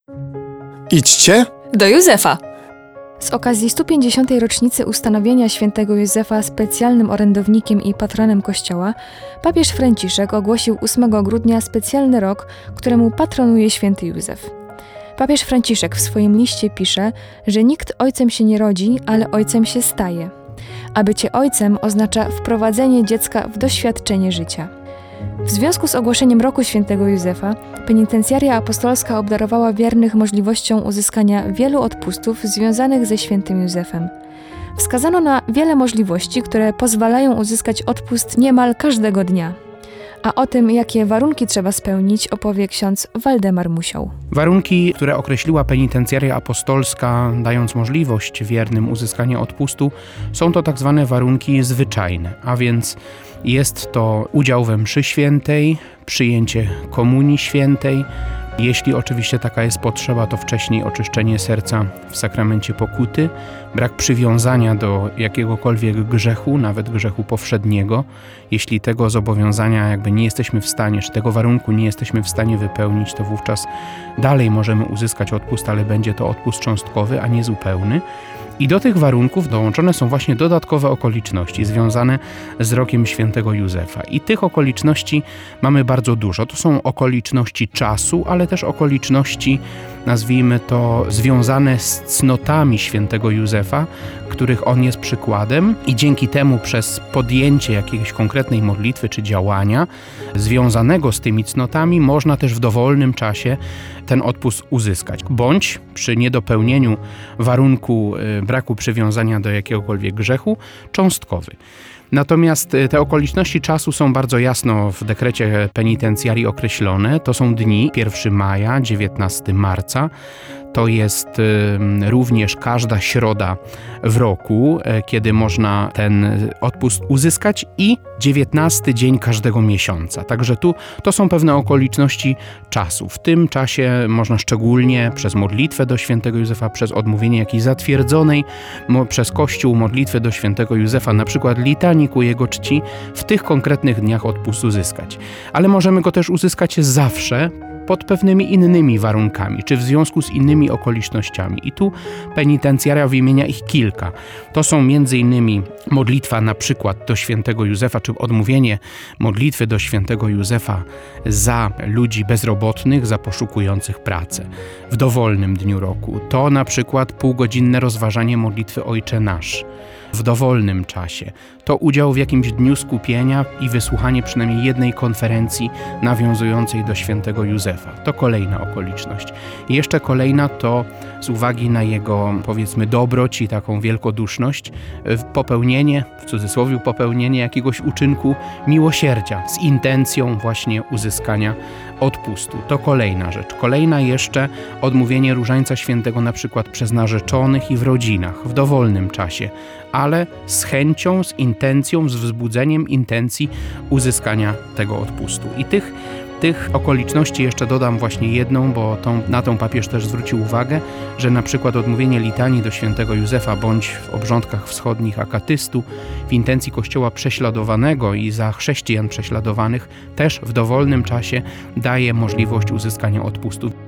Idźcie do Józefa. Z okazji 150. rocznicy ustanowienia świętego Józefa specjalnym orędownikiem i patronem Kościoła, papież Franciszek ogłosił 8 grudnia specjalny rok, któremu patronuje święty Józef. Papież Franciszek w swoim liście pisze, że nikt ojcem się nie rodzi, ale ojcem się staje. A bycie ojcem oznacza wprowadzenie dziecka w doświadczenie życia. W związku z ogłoszeniem roku świętego Józefa, penitencjaria apostolska obdarowała wiernych możliwością uzyskania wielu odpustów związanych ze świętym Józefem. Wskazano na wiele możliwości, które pozwalają uzyskać odpust niemal każdego dnia. A o tym, jakie warunki trzeba spełnić, opowie ksiądz Waldemar Musioł. Warunki, które określiła penitencjaria apostolska, dając możliwość wiernym uzyskania odpustu, są to tak zwane warunki zwyczajne, a więc jest to udział we mszy świętej, przyjęcie komunii świętej. Jeśli oczywiście taka jest potrzeba, to wcześniej oczyszczenie serca w sakramencie pokuty, brak przywiązania do jakiegokolwiek grzechu, nawet grzechu powszedniego. Jeśli tego zobowiązania nie jesteśmy w stanie, czy tego warunku nie jesteśmy w stanie wypełnić, to wówczas dalej możemy uzyskać odpust, ale będzie to odpust cząstkowy, a nie zupełny. I do tych warunków dołączone są właśnie dodatkowe okoliczności związane z rokiem świętego Józefa. I tych okoliczności mamy bardzo dużo. To są okoliczności czasu, ale też okoliczności, nazwijmy to, związane z cnotami świętego Józefa, których on jest przykładem i dzięki temu przez podjęcie jakiejś konkretnej modlitwy czy działania związanego z tymi cnotami można też w dowolnym czasie ten odpust uzyskać. Bądź przy niedopełnieniu warunku braku przywiązania do jakiegokolwiek grzechu cząstkowy. Natomiast te okoliczności czasu są bardzo jasno w dekrecie penitencjarii określone. To są dni 1 maja, 19 marca. To jest również każda środa w roku, kiedy można ten odpust uzyskać i 19 dzień każdego miesiąca. Także to są pewne okoliczności czasu. W tym czasie można szczególnie przez modlitwę do świętego Józefa, przez odmówienie jakiejś zatwierdzonej przez Kościół modlitwy do świętego Józefa, na przykład litanii ku jego czci, w tych konkretnych dniach odpust uzyskać. Ale możemy go też uzyskać zawsze, pod pewnymi innymi warunkami, czy w związku z innymi okolicznościami. I tu penitencjaria wymienia ich kilka. To są m.in. modlitwa na przykład do świętego Józefa, czy odmówienie modlitwy do świętego Józefa za ludzi bezrobotnych, za poszukujących pracę w dowolnym dniu roku. To na przykład półgodzinne rozważanie modlitwy Ojcze Nasz w dowolnym czasie. To udział w jakimś dniu skupienia i wysłuchanie przynajmniej jednej konferencji nawiązującej do świętego Józefa. To kolejna okoliczność. I jeszcze kolejna to z uwagi na jego, powiedzmy, dobroć i taką wielkoduszność, popełnienie, w cudzysłowie popełnienie jakiegoś uczynku miłosierdzia z intencją właśnie uzyskania odpustu. To kolejna rzecz. Kolejna jeszcze odmówienie różańca świętego na przykład przez narzeczonych i w rodzinach, w dowolnym czasie, ale z chęcią, z intencją, z wzbudzeniem intencji uzyskania tego odpustu. I tych okoliczności jeszcze dodam właśnie jedną, bo na tą papież też zwrócił uwagę, że na przykład odmówienie litanii do świętego Józefa bądź w obrządkach wschodnich akatystu w intencji Kościoła prześladowanego i za chrześcijan prześladowanych też w dowolnym czasie daje możliwość uzyskania odpustu.